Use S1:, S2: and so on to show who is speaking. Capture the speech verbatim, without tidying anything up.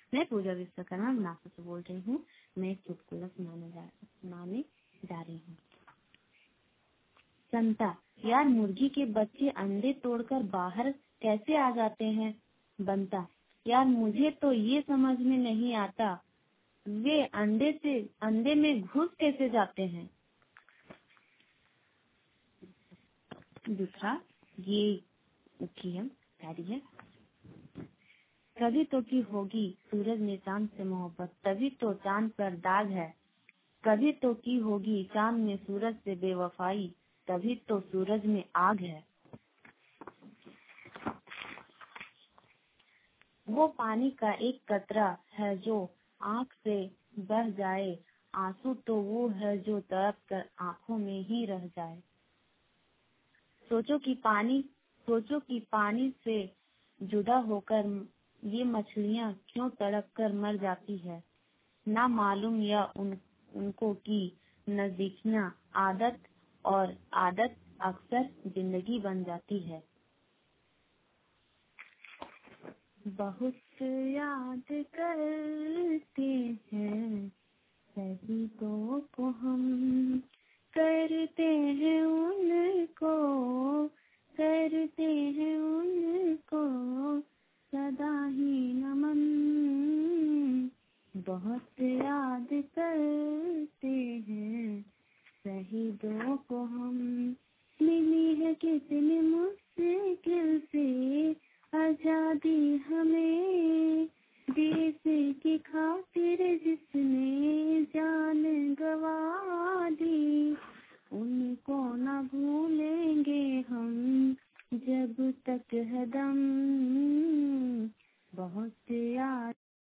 S1: मैं पूजा विश्वकर्मा नासिक से बोल रही हूँ। मैं चुटकुला सुनाने जा सुनाने जा रही हूँ। संता, यार मुर्गी के बच्चे अंडे तोड़कर बाहर कैसे आ जाते हैं? बनता, यार मुझे तो ये समझ में नहीं आता, वे अंडे से अंडे में घुस कैसे जाते हैं? दूसरा ये कार्य है। कभी तो की होगी सूरज ने चांद से मोहब्बत, तभी तो चांद पर दाग है। कभी तो की होगी चांद में सूरज से बेवफाई, तभी तो सूरज में आग है। वो पानी का एक कतरा है जो आँख से बह जाए, आंसू तो वो है जो तड़प कर आँखों में ही रह जाए। सोचो कि पानी सोचो कि पानी से जुदा होकर ये मछलियाँ क्यों तड़प कर मर जाती है। ना मालूम या उन, उनको कि नजदीकियाँ आदत और आदत अक्सर जिंदगी बन जाती है। बहुत याद करते हैं शहीदों को हम, करते हैं उनको करते हैं उनको सदा ही नमन। बहुत याद करते हैं शहीदों को हम, मिली है कितनी मुश्किल से आजादी हमें, देश की खातिर जिसने जान गवा दी, उनको न भूलेंगे हम जब तक है दम। बहुत याद